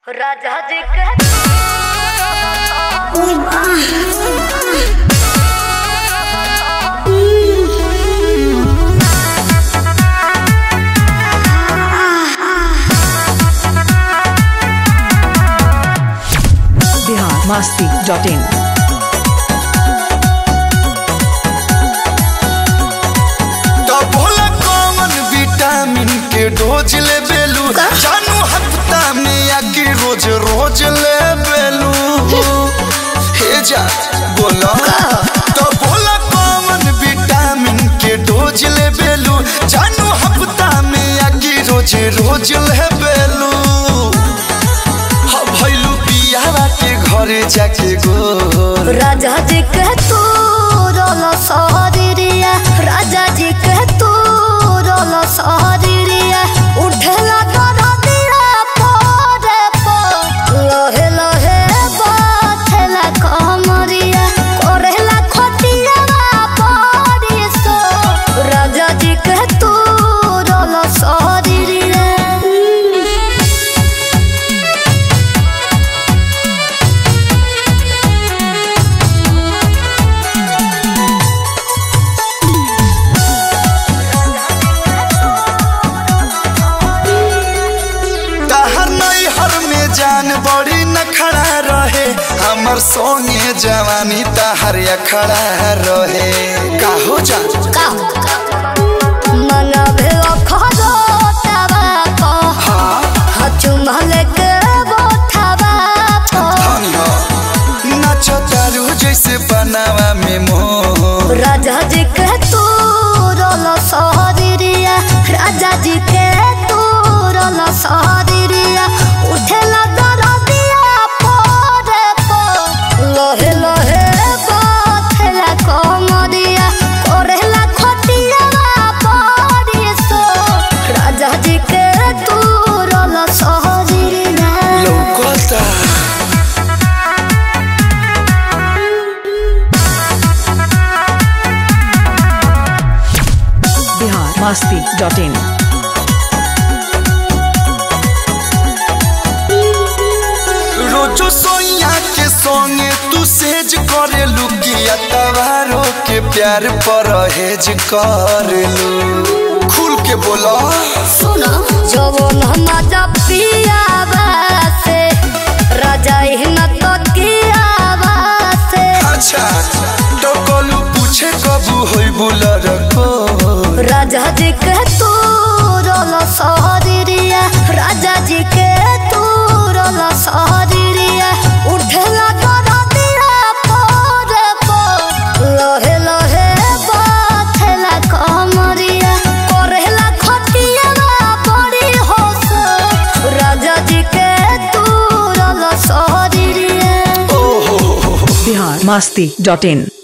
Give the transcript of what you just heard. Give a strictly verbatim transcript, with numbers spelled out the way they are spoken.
राजा जी के बिहार मस्ती dot in. तो भोला कौन विटामिन के डोज ले बेलू जानू हफ्ता में आके रोज रोज ले बेलू हे जा बोला तो भोला कौन विटामिन के डोज ले बेलू जानू हफ्ता में आके रोज रोज ले बेलू हा भइलू पियावा के घरे जाके गो राजा जी के तू रोलो सोहरिया राजा जी के तू रोलो सोहरिया उठला कर दिया पोरे पो लोहे लोहे बाथला कमरिया कोरेला खटिया पड़ी सो राजा जी के तू रोलो सोहरिया। जान बड़ी न खड़ा रहे हमर सोने जवानी तहर खड़ा रहे काहो जान का मन भेलो खदो तबा को हां हचुमल के बोथबा को नाचो तारू जैसे बनावा में मोह राजा जी के तू रोलो सोहरिया राजा जी के तू रोलो सोहरिया उठला दरदिया पोरे पो लोहे लोहे बाथला कमरिया कोरेला खटिया पड़ी सो राजा जी के तू रोलो सोहरिया लौकता बिहार मस्ती डॉट इन। रोजो सोइया के संगे तू सेज करे लुकिया तवारो के प्यार पर हेज करेलू खुल के बोला सुनो जवन मजा पिया बासे राजा हिना तो किया बासे अच्छा तो कोलू पूछे कबू होई बुला रखो राजा जी के तू रोलो सोहरिया राजा जी के तू रोलो सोहरिया उठला कर दिया पोरे पो लोहे लोहे बाथला कमरिया कोरेला खटिया पड़ी हो सो राजा जी के तू रोलो सोहरिया। बिहार मस्ती डॉट इन।